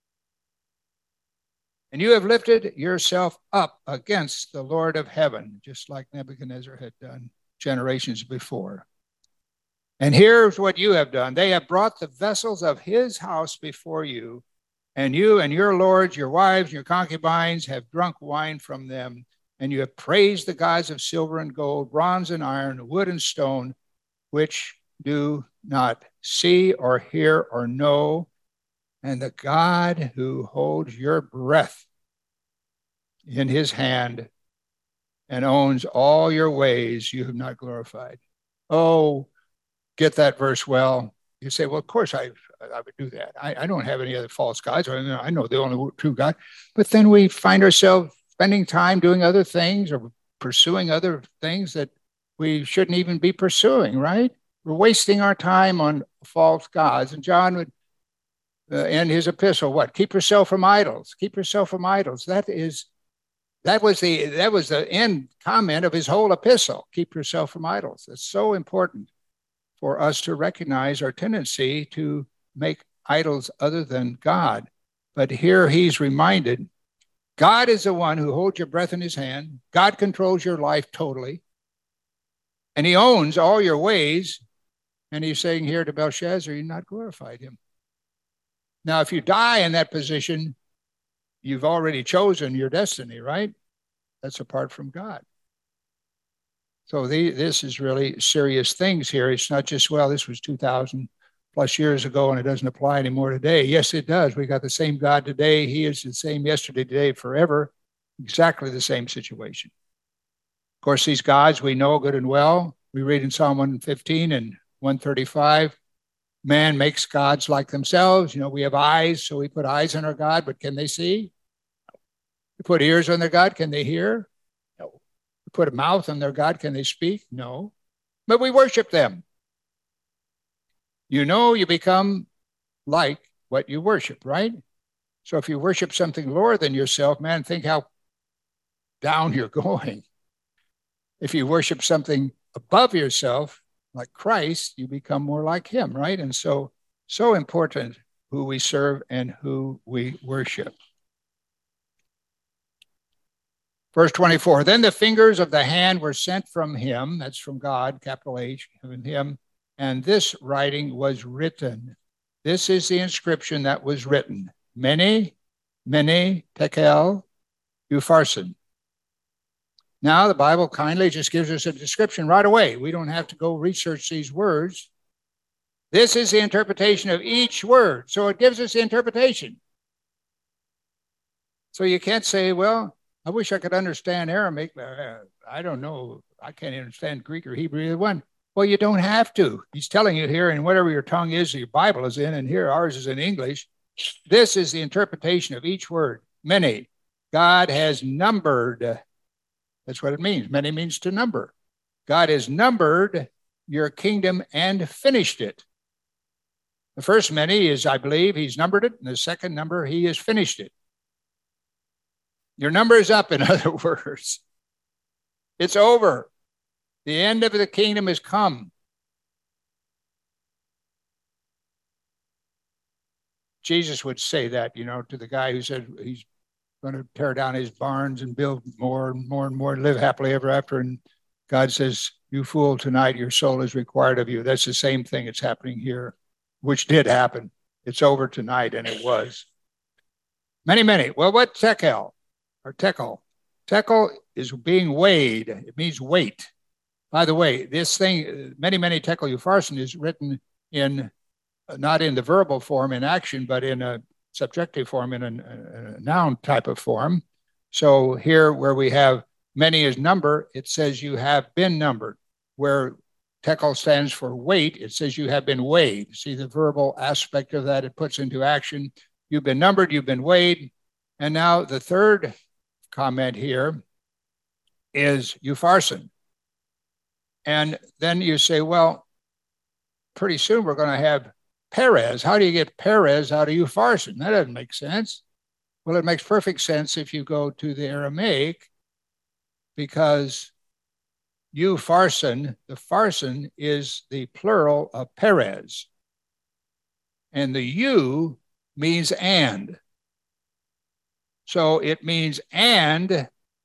And you have lifted yourself up against the Lord of heaven, just like Nebuchadnezzar had done generations before. And here's what you have done. They have brought the vessels of his house before you, and you and your lords, your wives, your concubines have drunk wine from them, and you have praised the gods of silver and gold, bronze and iron, wood and stone, which do not see or hear or know, and the God who holds your breath in his hand and owns all your ways, you have not glorified. Oh, get that verse well. You say, well, of course I, I would do that. I, I don't have any other false gods. I know the only true God. But then we find ourselves spending time doing other things or pursuing other things that we shouldn't even be pursuing, right? We're wasting our time on false gods. And John would uh, end his epistle, what? Keep yourself from idols. Keep yourself from idols. That is That was the that was the end comment of his whole epistle. Keep yourself from idols. It's so important for us to recognize our tendency to make idols other than God. But here he's reminded, God is the one who holds your breath in his hand. God controls your life totally. And he owns all your ways. And he's saying here to Belshazzar, you've not glorified him. Now, if you die in that position, you've already chosen your destiny, right? That's apart from God. So the, this is really serious things here. It's not just, well, this was two thousand plus years ago and it doesn't apply anymore today. Yes, it does. We got the same God today. He is the same yesterday, today, forever. Exactly the same situation. Of course, these gods we know good and well. We read in Psalm one fifteen and one thirty-five, man makes gods like themselves. You know, we have eyes, so we put eyes on our God, but can they see? We put ears on their God, can they hear? No. We put a mouth on their God, can they speak? No. But we worship them. You know, you become like what you worship, right? So if you worship something lower than yourself, man, think how down you're going. If you worship something above yourself, like Christ, you become more like him, right? And so, so important who we serve and who we worship. Verse twenty-four, then the fingers of the hand were sent from him, that's from God, capital H, from him, and this writing was written. This is the inscription that was written. Mene, Mene, Tekel, Upharsin. Now, the Bible kindly just gives us a description right away. We don't have to go research these words. This is the interpretation of each word. So it gives us the interpretation. So you can't say, well, I wish I could understand Aramaic. I don't know. I can't understand Greek or Hebrew, either one. Well, you don't have to. He's telling you here, and whatever your tongue is, your Bible is in, and here ours is in English. This is the interpretation of each word. Many. God has numbered. That's what it means. Many means to number. God has numbered your kingdom and finished it. The first many is, I believe, he's numbered it. And the second number, he has finished it. Your number is up, in other words. It's over. The end of the kingdom has come. Jesus would say that, you know, to the guy who said he's going to tear down his barns and build more and more and more and live happily ever after. And God says, you fool, tonight your soul is required of you. That's the same thing that's happening here, which did happen. It's over tonight, and it was. Many, many. Well, what tekel or tekel? Tekel is being weighed. It means weight. By the way, this thing, many, many tekel upharsin, is written in, not in the verbal form in action, but in a subjective form, in a, a noun type of form. So here where we have many as number, it says you have been numbered. Where tekel stands for weight, it says you have been weighed. See the verbal aspect of that, it puts into action. You've been numbered, you've been weighed. And now the third comment here is upharsin. And then you say, well, pretty soon we're going to have Perez. How do you get Perez out of upharsin? That doesn't make sense. Well, it makes perfect sense if you go to the Aramaic, because upharsin, the pharsin is the plural of Perez. And the U means and. So it means and.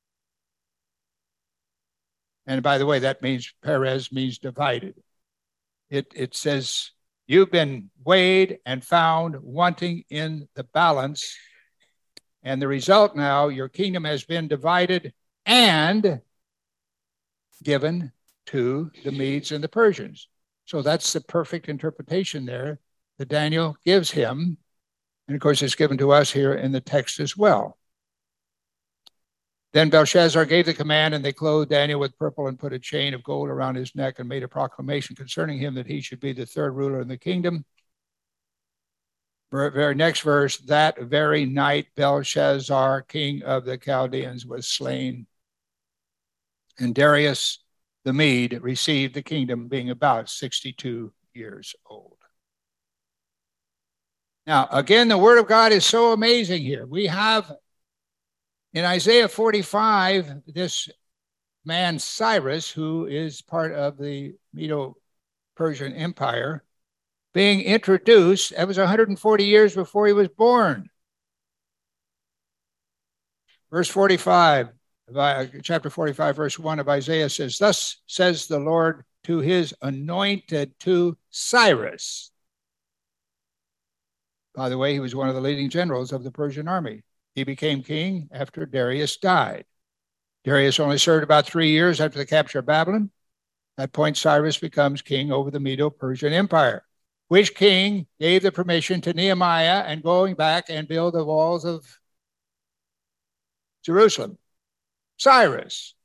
And by the way, that means Perez means divided. It, it says, you've been weighed and found wanting in the balance. And the result now, your kingdom has been divided and given to the Medes and the Persians. So that's the perfect interpretation there that Daniel gives him. And of course, it's given to us here in the text as well. Then Belshazzar gave the command, and they clothed Daniel with purple and put a chain of gold around his neck and made a proclamation concerning him that he should be the third ruler in the kingdom. Very next verse, that very night Belshazzar, king of the Chaldeans, was slain. And Darius the Mede received the kingdom, being about sixty-two years old. Now, again, the word of God is so amazing here. We have In Isaiah forty-five, this man Cyrus, who is part of the Medo-Persian Empire, being introduced, that was one hundred forty years before he was born. Verse forty-five, chapter forty-five, verse one of Isaiah says, "Thus says the Lord to his anointed, to Cyrus." By the way, he was one of the leading generals of the Persian army. He became king after Darius died. Darius only served about three years after the capture of Babylon. At that point, Cyrus becomes king over the Medo-Persian Empire. Which king gave the permission to Nehemiah and going back and build the walls of Jerusalem? Cyrus.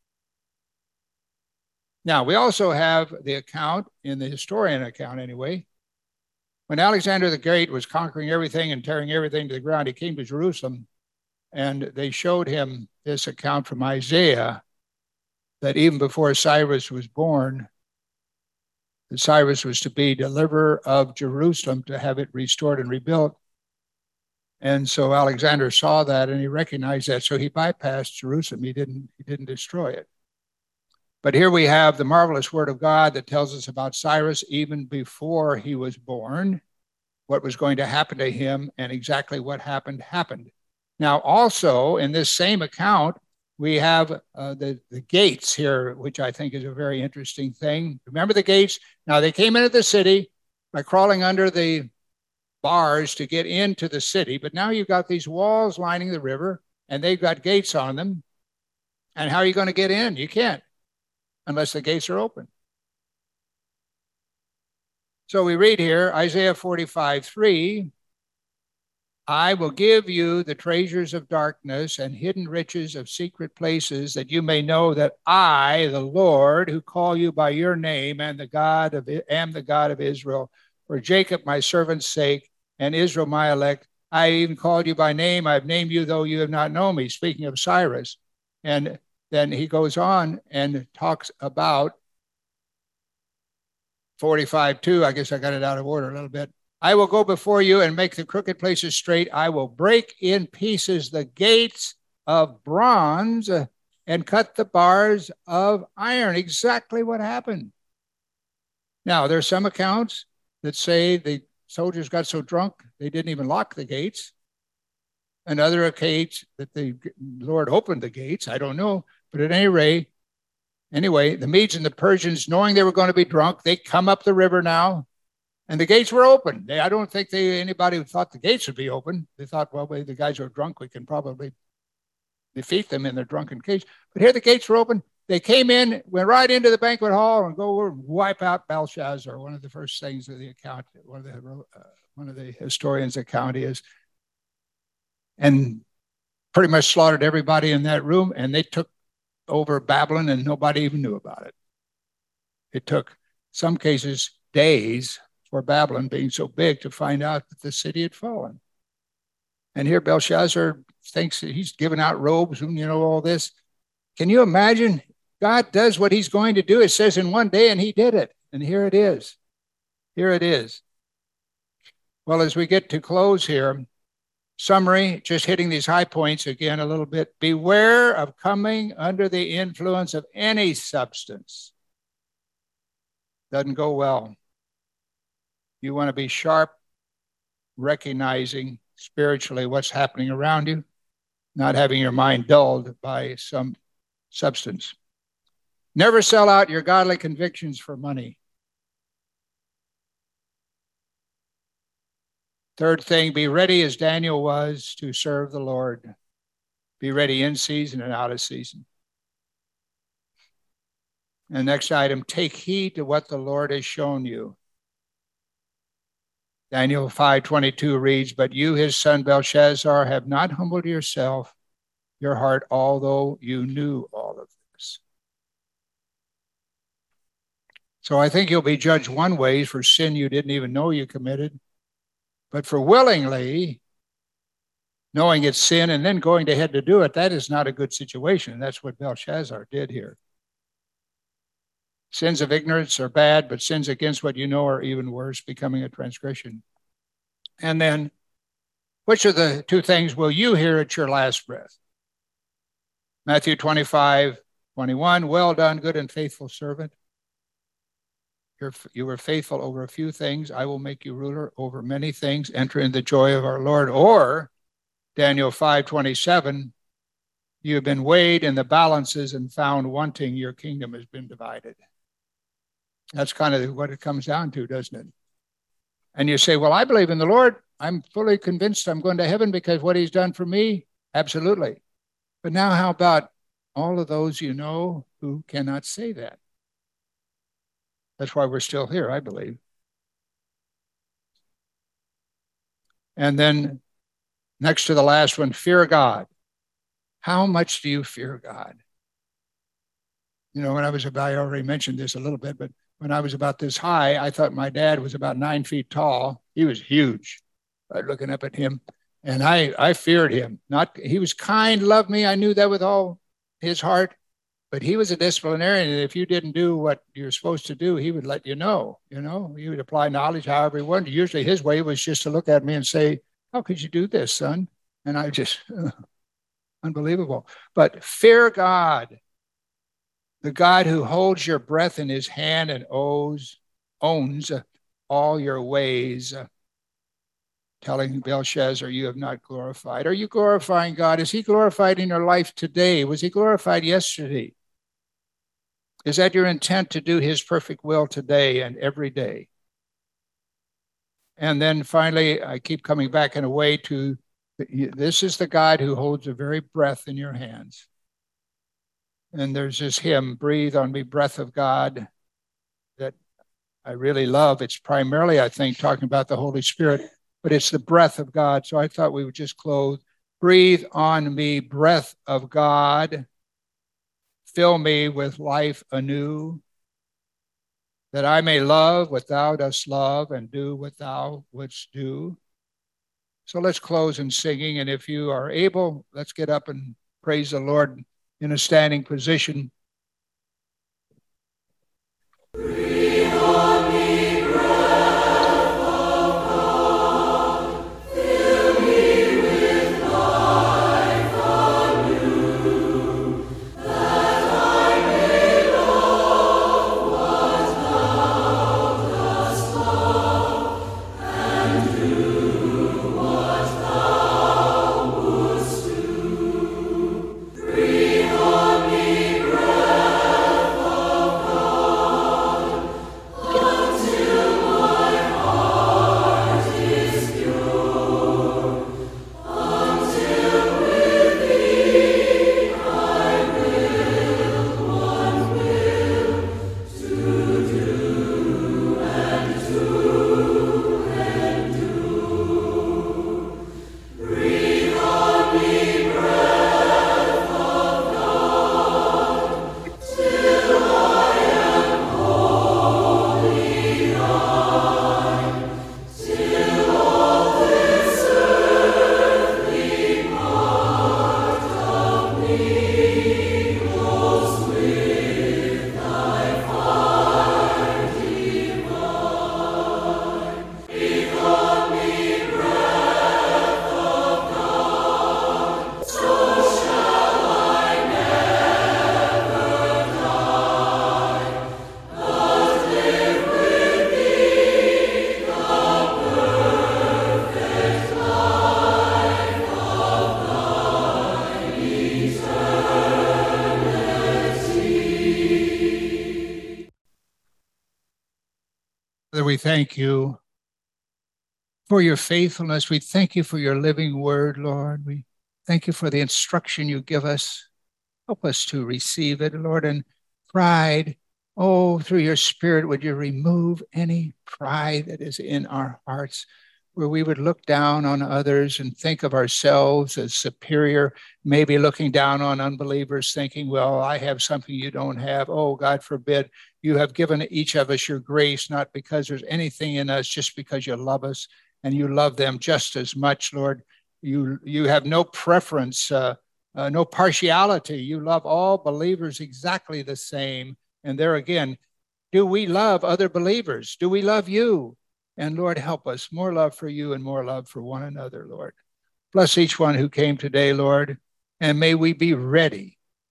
Now, we also have the account, in the historian account anyway, when Alexander the Great was conquering everything and tearing everything to the ground, he came to Jerusalem, and they showed him this account from Isaiah that even before Cyrus was born, that Cyrus was to be deliverer of Jerusalem, to have it restored and rebuilt. And so Alexander saw that and he recognized that. So he bypassed Jerusalem. He didn't, he didn't destroy it. But here we have the marvelous word of God that tells us about Cyrus even before he was born, what was going to happen to him, and exactly what happened happened. Now, also in this same account, we have uh, the, the gates here, which I think is a very interesting thing. Remember the gates? Now, they came into the city by crawling under the bars to get into the city, but now you've got these walls lining the river, and they've got gates on them. And how are you going to get in? You can't, unless the gates are open. So we read here, Isaiah forty-five, three, "I will give you the treasures of darkness and hidden riches of secret places, that you may know that I, the Lord, who call you by your name, and the God of am the God of Israel, for Jacob my servant's sake, and Israel my elect. I even called you by name. I've named you, though you have not known me." Speaking of Cyrus. And then he goes on and talks about forty-five, two. I guess I got it out of order a little bit. "I will go before you and make the crooked places straight. I will break in pieces the gates of bronze and cut the bars of iron." Exactly what happened. Now, there are some accounts that say the soldiers got so drunk they didn't even lock the gates. And other accounts that the Lord opened the gates. I don't know. But at any rate, anyway, the Medes and the Persians, knowing they were going to be drunk, they come up the river now. And the gates were open. They, I don't think they, anybody thought the gates would be open. They thought, well, the guys are drunk. We can probably defeat them in their drunken cage. But here the gates were open. They came in, went right into the banquet hall and go over and wipe out Belshazzar. One of the first things of the account, one of the, uh, one of the historians' account is, and pretty much slaughtered everybody in that room. And they took over Babylon and nobody even knew about it. It took, some cases, days for Babylon being so big to find out that the city had fallen. And here Belshazzar thinks that he's giving out robes and, you know, all this. Can you imagine? God does what he's going to do. It says in one day, and he did it. And here it is. Here it is. Well, as we get to close here, summary, just hitting these high points again a little bit. Beware of coming under the influence of any substance. Doesn't go well. You want to be sharp, recognizing spiritually what's happening around you, not having your mind dulled by some substance. Never sell out your godly convictions for money. Third thing, be ready as Daniel was to serve the Lord. Be ready in season and out of season. And next item, take heed to what the Lord has shown you. Daniel five twenty-two reads, "But you, his son Belshazzar, have not humbled yourself, your heart, although you knew all of this." So I think you'll be judged one way for sin you didn't even know you committed. But for willingly knowing it's sin and then going ahead to do it, that is not a good situation. That's what Belshazzar did here. Sins of ignorance are bad, but sins against what you know are even worse, becoming a transgression. And then, which of the two things will you hear at your last breath? Matthew twenty-five, twenty-one, well done, good and faithful servant. You're, you were faithful over a few things. I will make you ruler over many things. Enter in the joy of our Lord. Or Daniel five twenty-seven, you have been weighed in the balances and found wanting. Your kingdom has been divided. That's kind of what it comes down to, doesn't it? And you say, well, I believe in the Lord. I'm fully convinced I'm going to heaven because what he's done for me. Absolutely. But now how about all of those you know who cannot say that? That's why we're still here, I believe. And then next to the last one, fear God. How much do you fear God? You know, when I was about, I already mentioned this a little bit, but when I was about this high, I thought my dad was about nine feet tall. He was huge. I was looking up at him, and I, I feared him. Not, he was kind, loved me. I knew that with all his heart, but he was a disciplinarian. And if you didn't do what you're supposed to do, he would let you know, you know, he would apply knowledge however he wanted. Usually his way was just to look at me and say, how could you do this, son? And I just, uh, unbelievable. But fear God, the God who holds your breath in his hand and owes, owns all your ways, telling Belshazzar, you have not glorified. Are you glorifying God? Is he glorified in your life today? Was he glorified yesterday? Is that your intent to do his perfect will today and every day? And then finally, I keep coming back in a way to, this is the God who holds the very breath in your hands. And there's this hymn, Breathe on Me, Breath of God, that I really love. It's primarily, I think, talking about the Holy Spirit, but it's the breath of God. So I thought we would just close. Breathe on me, breath of God. Fill me with life anew, that I may love what thou dost love and do what thou wouldst do. So let's close in singing. And if you are able, let's get up and praise the Lord in a standing position. Breathe on me, breath of God. Fill me with life anew, that I may love what thou dost love and do what thou wouldst do. Breathe on me, breath of God, until my heart is pure, until with thee I will one will to do and do and do. Breathe on me, breath of God, till I am wholly thine, till all this earthly part of me glows with thy fire divine. Breathe on me, breath of God, so shall I never die, but live with thee the perfect life of thine eternity. Father, we thank you for your faithfulness. We thank you for your living word, Lord. We thank you for the instruction you give us. Help us to receive it, Lord. And pride, oh, through your Spirit, would you remove any pride that is in our hearts, where we would look down on others and think of ourselves as superior, maybe looking down on unbelievers, thinking, well, I have something you don't have. Oh, God forbid. You have given each of us your grace, not because there's anything in us, just because you love us and you love them just as much, Lord. You, you have no preference, uh, uh, no partiality. You love all believers exactly the same. And there again, do we love other believers? Do we love you? And Lord, help us, more love for you and more love for one another, Lord. Bless each one who came today, Lord, and may we be ready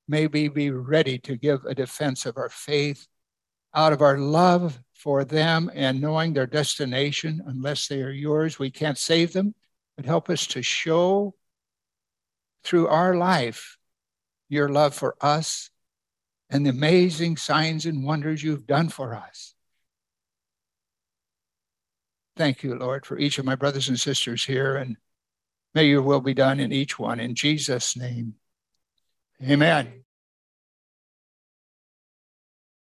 may we be ready to give a defense of our faith out of our love for them and knowing their destination. Unless they are yours, we can't save them, but help us to show through our life your love for us and the amazing signs and wonders you've done for us. Thank you, Lord, for each of my brothers and sisters here, and may your will be done in each one. In Jesus' name, amen.